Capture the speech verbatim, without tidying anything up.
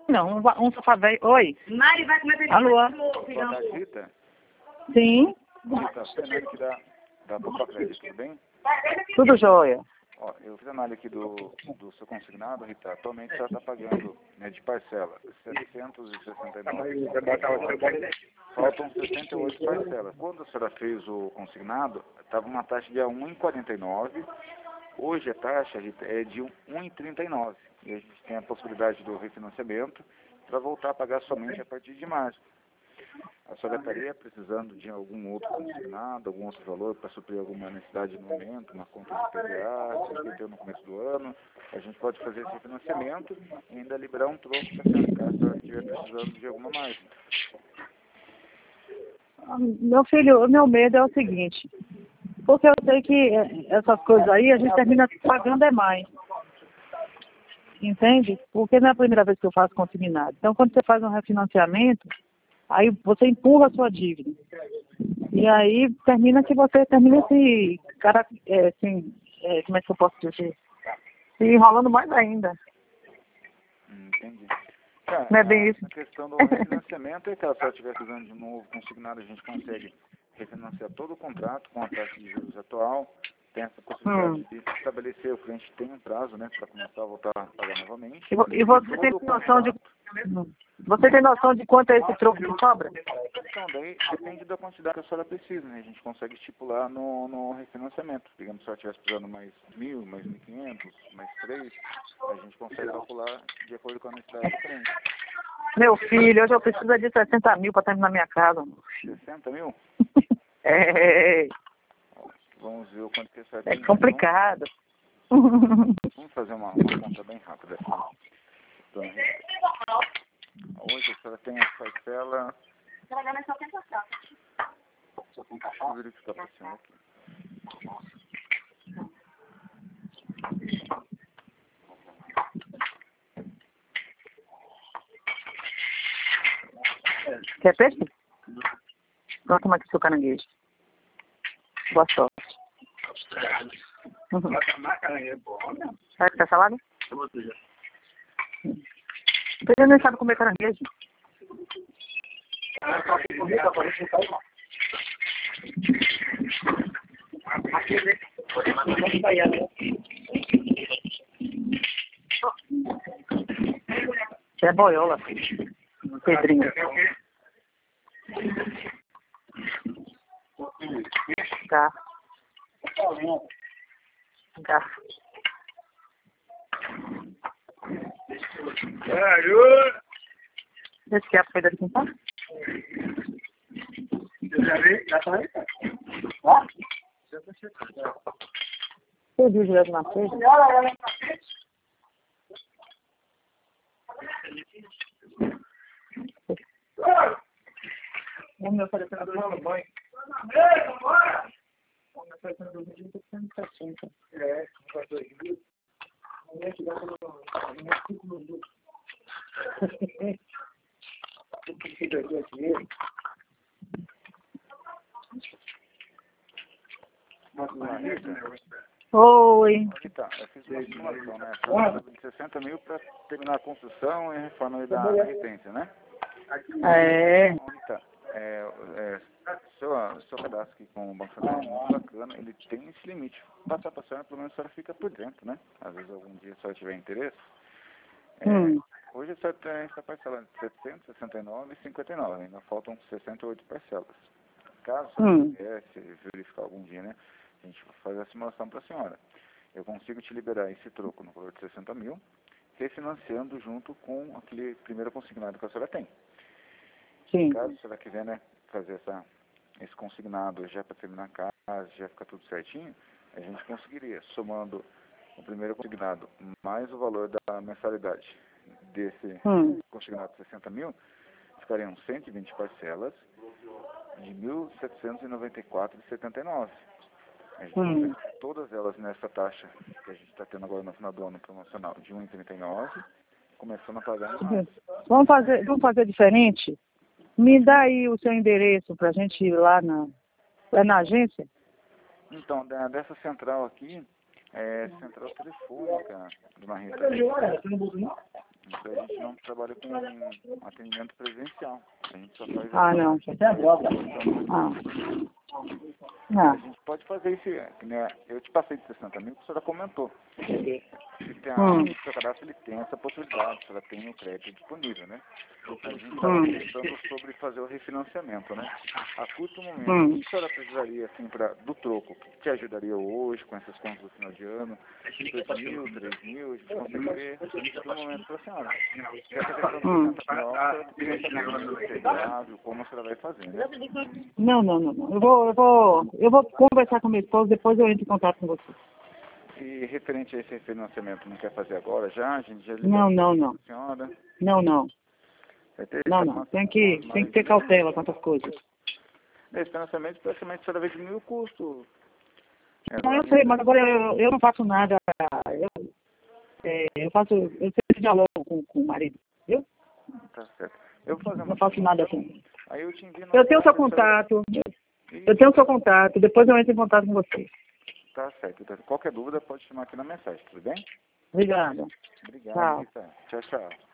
Não, um, va- um sofá velho. Oi. Mari vai comer Alô? Boa tarde, Rita. Sim, Rita, Fernando aqui da, da Boca Crédito, tudo bem? tudo jóia. Ó, eu fiz análise aqui do, do seu consignado, Rita. Atualmente você está pagando, né, de parcela, setecentos e sessenta e nove. Faltam sessenta e oito parcelas. Quando a senhora fez o consignado, estava uma taxa de um vírgula quarenta e nove. Hoje a taxa, Rita, é de um vírgula trinta e nove. E a gente tem a possibilidade do refinanciamento para voltar a pagar somente a partir de março. A senhora estaria precisando de algum outro consignado, algum outro valor para suprir alguma necessidade no momento, uma conta de P V A, se esqueceu no começo do ano. A gente pode fazer esse financiamento e ainda liberar um troco para a senhora, caso a senhora estiver precisando de alguma margem. Ah, Meu filho, o meu medo é o seguinte, porque eu sei que eh, essas coisas aí a gente termina pagando é mais. Entende? Porque não é a primeira vez que eu faço consignado. Então, quando você faz um refinanciamento, aí você empurra a sua dívida. E aí termina que você termina se, cara, é, assim, é, como é que eu posso dizer? Se enrolando mais ainda. Hum, entendi. Tá, Não é bem a, isso? a questão do refinanciamento é que, se a senhora estiver precisando de um novo consignado, a gente consegue refinanciar todo o contrato com a taxa de juros atual. Tem essa possibilidade Hum. de estabelecer, o cliente tem um prazo, né, para começar a voltar a pagar novamente. E, vo- e você Todo tem o noção de contrato. Hum. você tem noção de quanto é esse troco que cobra? Então, daí depende da quantidade que a senhora precisa, né? A gente consegue estipular no, no refinanciamento. Digamos, se a senhora estivesse precisando mais mil, mais mil e quinhentos, mais três, a gente consegue calcular de acordo com a necessidade do cliente. Meu filho, hoje eu preciso de sessenta mil para terminar minha casa. sessenta mil? É, Vamos ver o quanto que a senhora é tem. complicado. Vamos, vamos fazer uma, uma conta bem rápida. Dona Rita. Hoje a senhora tem a parcela. Deixa eu verificar para a senhora aqui. Quer peixe? Vamos tomar aqui seu caranguejo. Boa sorte. Uhum. Vai ficar salada? Ele nem sabe comer caranguejo. É boiola. Pedrinho. Garfo. Garfo. Esse que é a feira de quintal? Você viu direto na feira? O meu oferecendo dois mil banho. O meu oferecendo dois mil e sessenta. É, dois mil. O meu que dá no cinco minutos. Oi. Rita, eu fiz uma simulação, né? A senhora precisava de sessenta mil para terminar a construção e a reforma da residência, né? É. Rita, é, é, seu, seu cadastro aqui com o Banco Central é muito bacana, ele tem esse limite. Passar para a senhora, pelo menos a senhora fica por dentro, né? Às vezes algum dia a senhora tiver interesse. É, Hum. hoje a senhora tem essa parcela de setecentos e sessenta e nove reais e cinquenta e nove centavos, ainda faltam sessenta e oito parcelas. Caso a senhora Hum. quisesse verificar algum dia, né? A gente vai fazer a simulação para a senhora. Eu consigo te liberar esse troco no valor de sessenta mil, refinanciando junto com aquele primeiro consignado que a senhora tem. Sim. Caso a senhora quiser, né, fazer essa, esse consignado já para terminar a casa, já ficar tudo certinho, a gente conseguiria, somando o primeiro consignado mais o valor da mensalidade desse Hum. consignado de sessenta mil, ficariam cento e vinte parcelas de mil setecentos e noventa e quatro reais e setenta e nove centavos. A gente Hum. consegue todas elas nessa taxa que a gente está tendo agora no final do ano promocional de um vírgula trinta e nove, começando a pagar em março. Vamos fazer, vamos fazer diferente? Me dá aí o seu endereço para a gente ir lá na, lá na agência. Então, da, dessa central aqui, é central telefônica, dona Rita. Então a gente não trabalha com atendimento presencial. A gente só faz... Ah, não. Ah. A Ah. gente pode fazer isso, né? Eu te passei de sessenta mil, que a senhora comentou. Ele tem a, Hum. o seu cadastro ele tem essa possibilidade, a senhora tem o crédito disponível, né? A gente está Hum. pensando sobre fazer o refinanciamento, né? A curto momento, Hum. o que a senhora precisaria, assim, pra, do troco? O que te ajudaria hoje com essas contas do final de ano? dois mil, três mil, a gente consegue ver do momento para a senhora. Essa questão dos Hum. sessenta mil, a senhora tem que saber se é viável, como a senhora vai fazer, né? Não, não, não, não. Eu vou, eu vou, eu vou conversar com minha esposa, depois eu entro em contato com você. E referente a esse refinanciamento, não quer fazer agora já? A gente já Não, não, não. a senhora. Não, não. Vai ter Não, não. Tem que, tem que ter cautela com essas coisas. Esse financiamento, praticamente, a senhora vai diminuir o custo. Não, eu sei, mas agora eu, eu não faço nada. Eu, é, eu faço, eu sempre dialogo com, com o marido, viu? Tá certo. Eu vou fazer uma... Não faço nada assim. Aí eu te envio... Eu tenho o seu contato. Eu tenho o seu contato. Depois eu entro em contato com você. Tá certo. Então, qualquer dúvida pode chamar aqui na mensagem, tudo bem? Obrigada. Obrigado, Tchau. Rita. Tchau, tchau.